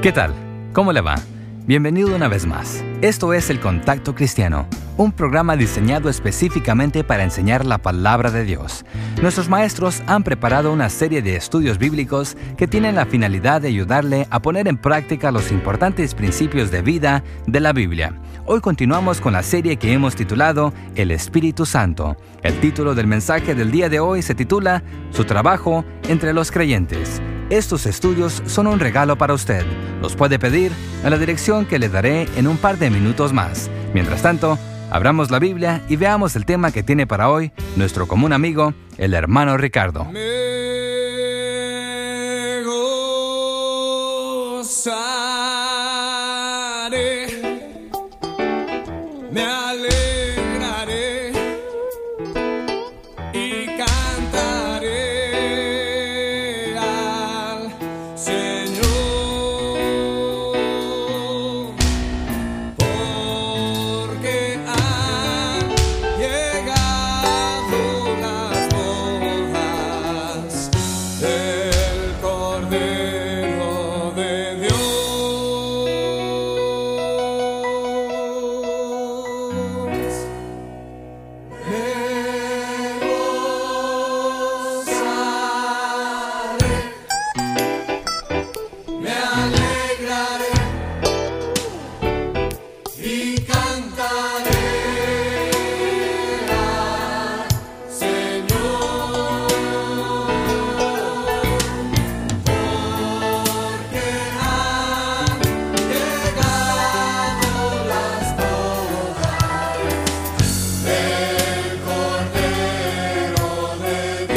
¿Qué tal? ¿Cómo le va? Bienvenido una vez más. Esto es El Contacto Cristiano, un programa diseñado específicamente para enseñar la palabra de Dios. Nuestros maestros han preparado una serie de estudios bíblicos que tienen la finalidad de ayudarle a poner en práctica los importantes principios de vida de la Biblia. Hoy continuamos con la serie que hemos titulado El Espíritu Santo. El título del mensaje del día de hoy se titula Su trabajo entre los creyentes. Estos estudios son un regalo para usted. Los puede pedir a la dirección que le daré en un par de minutos más. Mientras tanto, abramos la Biblia y veamos el tema que tiene para hoy nuestro común amigo, el hermano Ricardo. Me gozaré, me alegraré y cantaré al Señor, porque han llegado las bodas del Cordero de Dios. Me alegraré y cantaré al Señor, porque han llegado las bodas del Cordero de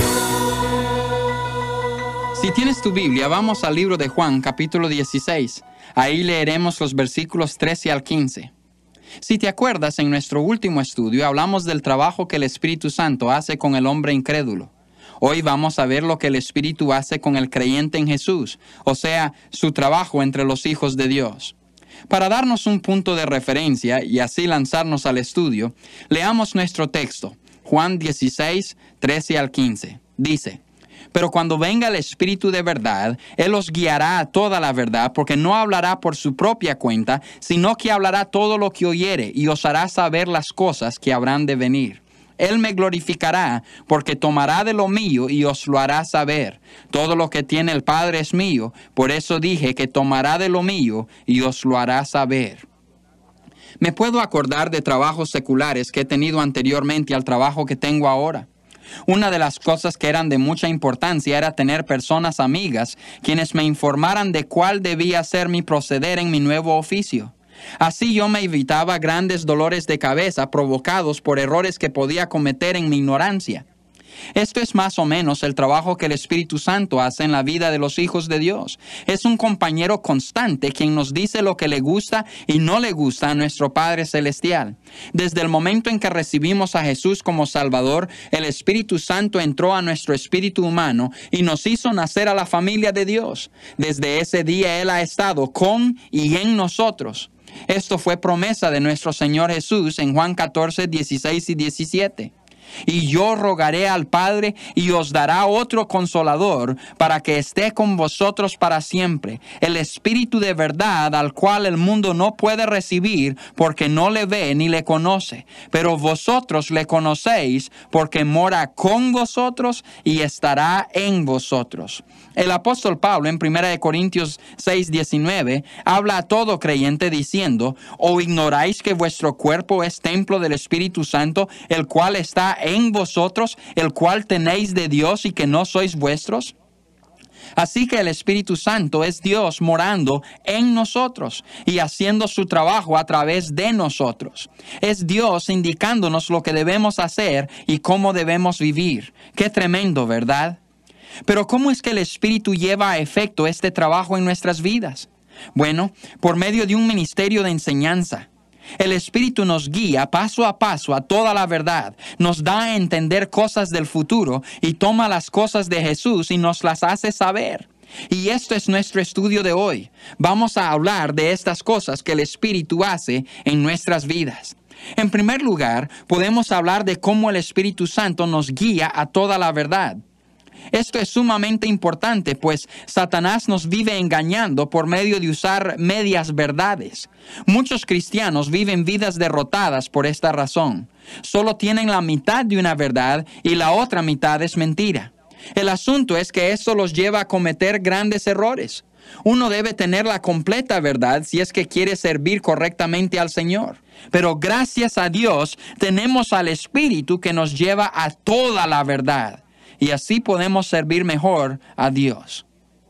Dios. Si tienes tu Biblia, vamos al libro de Juan, capítulo 16. Ahí leeremos los versículos 13 al 15. Si te acuerdas, en nuestro último estudio hablamos del trabajo que el Espíritu Santo hace con el hombre incrédulo. Hoy vamos a ver lo que el Espíritu hace con el creyente en Jesús, o sea, su trabajo entre los hijos de Dios. Para darnos un punto de referencia y así lanzarnos al estudio, leamos nuestro texto, Juan 16, 13 al 15. Dice: Pero cuando venga el Espíritu de verdad, Él os guiará a toda la verdad, porque no hablará por su propia cuenta, sino que hablará todo lo que oyere, y os hará saber las cosas que habrán de venir. Él me glorificará, porque tomará de lo mío y os lo hará saber. Todo lo que tiene el Padre es mío, por eso dije que tomará de lo mío y os lo hará saber. Me puedo acordar de trabajos seculares que he tenido anteriormente al trabajo que tengo ahora. Una de las cosas que eran de mucha importancia era tener personas amigas quienes me informaran de cuál debía ser mi proceder en mi nuevo oficio. Así yo me evitaba grandes dolores de cabeza provocados por errores que podía cometer en mi ignorancia. Esto es más o menos el trabajo que el Espíritu Santo hace en la vida de los hijos de Dios. Es un compañero constante quien nos dice lo que le gusta y no le gusta a nuestro Padre Celestial. Desde el momento en que recibimos a Jesús como Salvador, el Espíritu Santo entró a nuestro espíritu humano y nos hizo nacer a la familia de Dios. Desde ese día Él ha estado con y en nosotros. Esto fue promesa de nuestro Señor Jesús en Juan 14, 16 y 17. Y yo rogaré al Padre y os dará otro consolador para que esté con vosotros para siempre, el Espíritu de verdad al cual el mundo no puede recibir porque no le ve ni le conoce. Pero vosotros le conocéis porque mora con vosotros y estará en vosotros. El apóstol Pablo en 1 Corintios 6, 19 habla a todo creyente diciendo: ¿O ignoráis que vuestro cuerpo es templo del Espíritu Santo, el cual está en vosotros, el cual tenéis de Dios y que no sois vuestros? Así que el Espíritu Santo es Dios morando en nosotros y haciendo su trabajo a través de nosotros. Es Dios indicándonos lo que debemos hacer y cómo debemos vivir. Qué tremendo, ¿verdad? Pero ¿cómo es que el Espíritu lleva a efecto este trabajo en nuestras vidas? Bueno, por medio de un ministerio de enseñanza. El Espíritu nos guía paso a paso a toda la verdad, nos da a entender cosas del futuro y toma las cosas de Jesús y nos las hace saber. Y esto es nuestro estudio de hoy. Vamos a hablar de estas cosas que el Espíritu hace en nuestras vidas. En primer lugar, podemos hablar de cómo el Espíritu Santo nos guía a toda la verdad. Esto es sumamente importante, pues Satanás nos vive engañando por medio de usar medias verdades. Muchos cristianos viven vidas derrotadas por esta razón. Solo tienen la mitad de una verdad y la otra mitad es mentira. El asunto es que esto los lleva a cometer grandes errores. Uno debe tener la completa verdad si es que quiere servir correctamente al Señor. Pero gracias a Dios tenemos al Espíritu que nos lleva a toda la verdad. Y así podemos servir mejor a Dios.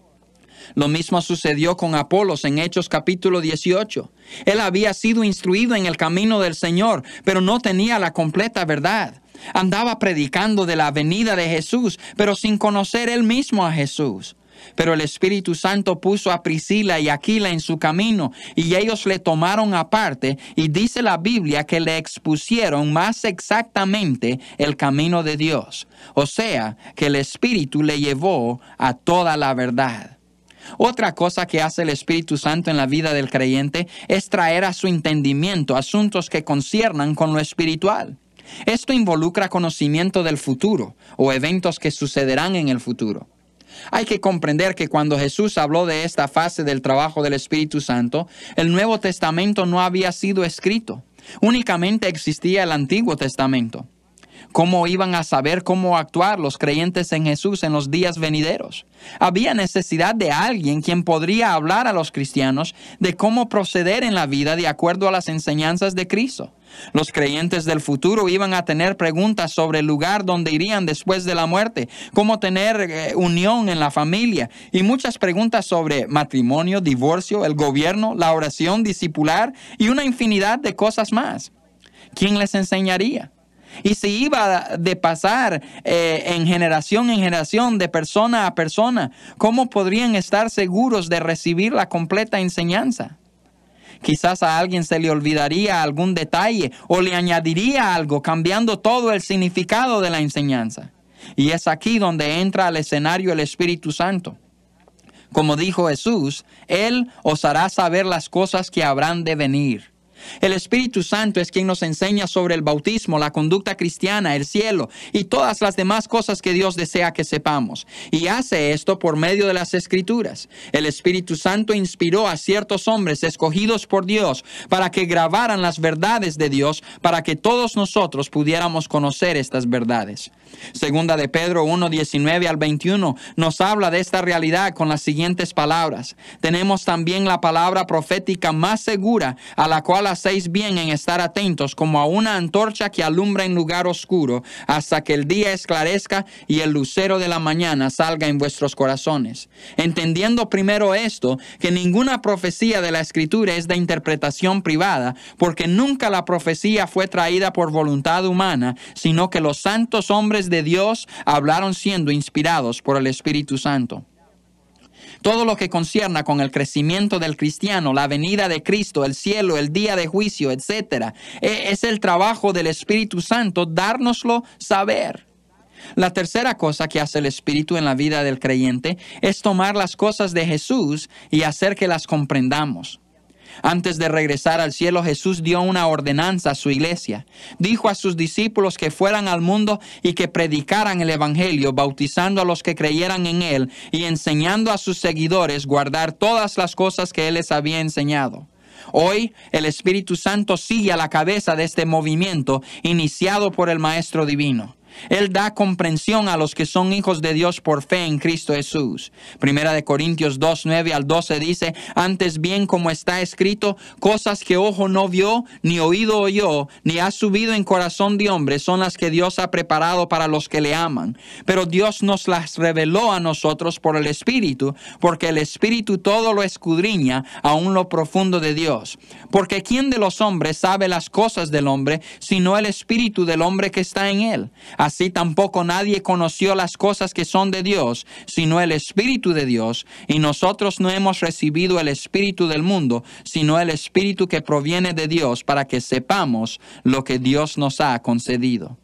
Lo mismo sucedió con Apolos en Hechos capítulo 18. Él había sido instruido en el camino del Señor, pero no tenía la completa verdad. Andaba predicando de la venida de Jesús, pero sin conocer él mismo a Jesús. Pero el Espíritu Santo puso a Priscila y Aquila en su camino, y ellos le tomaron aparte, y dice la Biblia que le expusieron más exactamente el camino de Dios. O sea, que el Espíritu le llevó a toda la verdad. Otra cosa que hace el Espíritu Santo en la vida del creyente es traer a su entendimiento asuntos que conciernan con lo espiritual. Esto involucra conocimiento del futuro o eventos que sucederán en el futuro. Hay que comprender que cuando Jesús habló de esta fase del trabajo del Espíritu Santo, el Nuevo Testamento no había sido escrito. Únicamente existía el Antiguo Testamento. ¿Cómo iban a saber cómo actuar los creyentes en Jesús en los días venideros? Había necesidad de alguien quien podría hablar a los cristianos de cómo proceder en la vida de acuerdo a las enseñanzas de Cristo. Los creyentes del futuro iban a tener preguntas sobre el lugar donde irían después de la muerte, cómo tener unión en la familia y muchas preguntas sobre matrimonio, divorcio, el gobierno, la oración discipular y una infinidad de cosas más. ¿Quién les enseñaría? Y si iba de pasar en generación, de persona a persona, ¿cómo podrían estar seguros de recibir la completa enseñanza? Quizás a alguien se le olvidaría algún detalle o le añadiría algo, cambiando todo el significado de la enseñanza. Y es aquí donde entra al escenario el Espíritu Santo. Como dijo Jesús, Él os hará saber las cosas que habrán de venir. El Espíritu Santo es quien nos enseña sobre el bautismo, la conducta cristiana, el cielo y todas las demás cosas que Dios desea que sepamos. Y hace esto por medio de las Escrituras. El Espíritu Santo inspiró a ciertos hombres escogidos por Dios para que grabaran las verdades de Dios para que todos nosotros pudiéramos conocer estas verdades. Segunda de Pedro 1:19 al 21 nos habla de esta realidad con las siguientes palabras. Tenemos también la palabra profética más segura, a la cual hacéis bien en estar atentos como a una antorcha que alumbra en lugar oscuro hasta que el día esclarezca y el lucero de la mañana salga en vuestros corazones. Entendiendo primero esto, que ninguna profecía de la Escritura es de interpretación privada, porque nunca la profecía fue traída por voluntad humana, sino que los santos hombres de Dios hablaron siendo inspirados por el Espíritu Santo. Todo lo que concierna con el crecimiento del cristiano, la venida de Cristo, el cielo, el día de juicio, etc., es el trabajo del Espíritu Santo dárnoslo saber. La tercera cosa que hace el Espíritu en la vida del creyente es tomar las cosas de Jesús y hacer que las comprendamos. Antes de regresar al cielo, Jesús dio una ordenanza a su iglesia. Dijo a sus discípulos que fueran al mundo y que predicaran el Evangelio, bautizando a los que creyeran en Él y enseñando a sus seguidores guardar todas las cosas que Él les había enseñado. Hoy, el Espíritu Santo sigue a la cabeza de este movimiento iniciado por el Maestro Divino. Él da comprensión a los que son hijos de Dios por fe en Cristo Jesús. Primera de Corintios 2:9 al 12 dice, antes bien como está escrito, cosas que ojo no vio, ni oído oyó, ni ha subido en corazón de hombre, son las que Dios ha preparado para los que le aman. Pero Dios nos las reveló a nosotros por el Espíritu, porque el Espíritu todo lo escudriña, aún lo profundo de Dios. Porque ¿quién de los hombres sabe las cosas del hombre, sino el Espíritu del hombre que está en él? Así tampoco nadie conoció las cosas que son de Dios, sino el Espíritu de Dios. Y nosotros no hemos recibido el Espíritu del mundo, sino el Espíritu que proviene de Dios, para que sepamos lo que Dios nos ha concedido.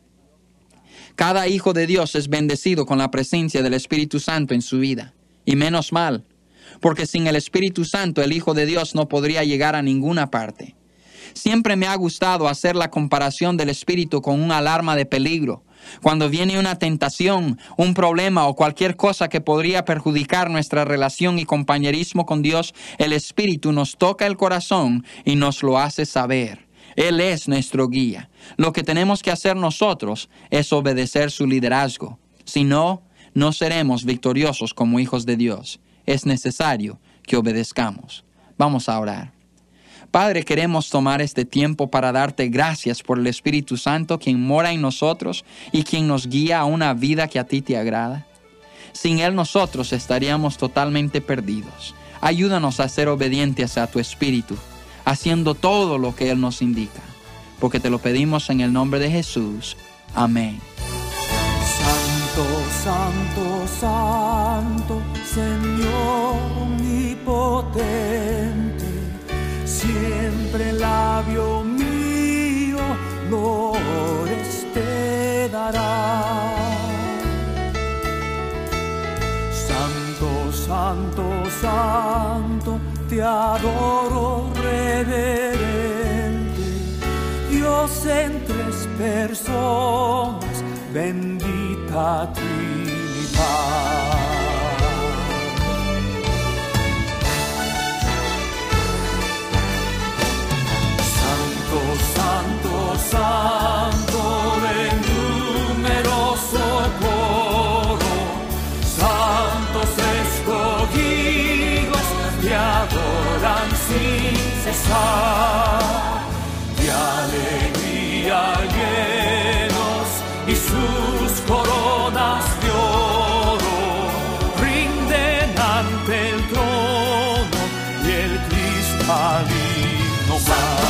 Cada hijo de Dios es bendecido con la presencia del Espíritu Santo en su vida. Y menos mal, porque sin el Espíritu Santo el Hijo de Dios no podría llegar a ninguna parte. Siempre me ha gustado hacer la comparación del Espíritu con una alarma de peligro. Cuando viene una tentación, un problema o cualquier cosa que podría perjudicar nuestra relación y compañerismo con Dios, el Espíritu nos toca el corazón y nos lo hace saber. Él es nuestro guía. Lo que tenemos que hacer nosotros es obedecer su liderazgo. Si no, no seremos victoriosos como hijos de Dios. Es necesario que obedezcamos. Vamos a orar. Padre, queremos tomar este tiempo para darte gracias por el Espíritu Santo, quien mora en nosotros y quien nos guía a una vida que a ti te agrada. Sin Él nosotros estaríamos totalmente perdidos. Ayúdanos a ser obedientes a tu Espíritu, haciendo todo lo que Él nos indica, porque te lo pedimos en el nombre de Jesús. Amén. Santo, santo, santo, Señor omnipotente, siempre el labio mío flores te dará. Santo, santo, santo, te adoro reverente, Dios en tres personas, bendita Trinidad. Santo, santo, santo, en numeroso coro, santos escogidos te adoran sin cesar, de alegría llenos y sus coronas de oro rinden ante el trono y el cristalino mar.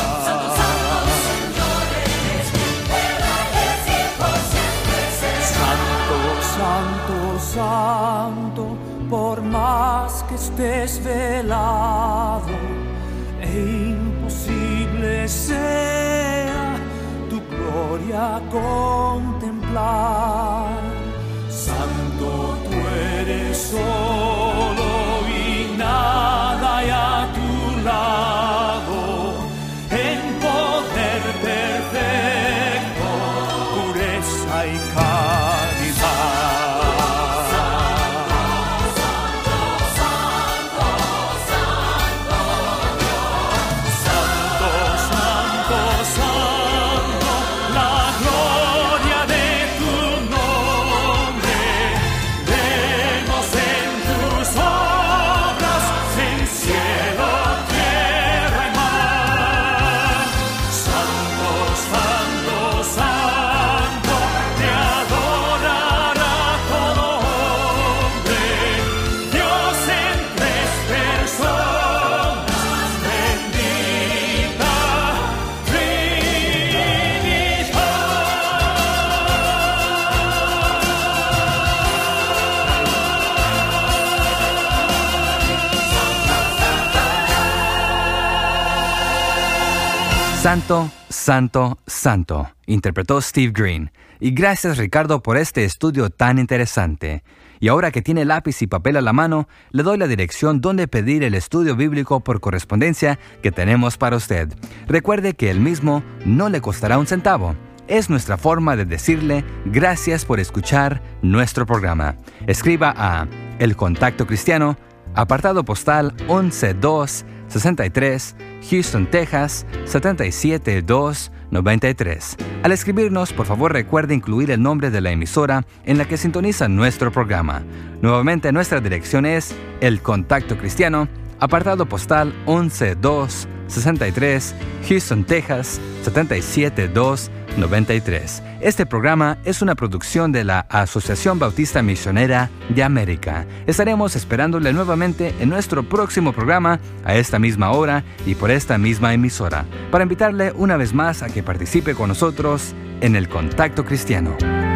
Santo, santo, por más que estés velado e imposible sea tu gloria contemplar. Santo, tú eres solo y nada hay a tu lado, en poder perfecto, pureza y caridad. Santo, santo, santo, interpretó Steve Green. Y gracias, Ricardo, por este estudio tan interesante. Y ahora que tiene lápiz y papel a la mano, le doy la dirección donde pedir el estudio bíblico por correspondencia que tenemos para usted. Recuerde que el mismo no le costará un centavo. Es nuestra forma de decirle gracias por escuchar nuestro programa. Escriba a El Contacto Cristiano, apartado postal 11263, Houston, Texas 77293. Al escribirnos, por favor recuerde incluir el nombre de la emisora en la que sintoniza nuestro programa. Nuevamente, nuestra dirección es El Contacto Cristiano, apartado postal 11263, Houston, Texas 77293. Este programa es una producción de la Asociación Bautista Misionera de América. Estaremos esperándole nuevamente en nuestro próximo programa a esta misma hora y por esta misma emisora, para invitarle una vez más a que participe con nosotros en el Contacto Cristiano.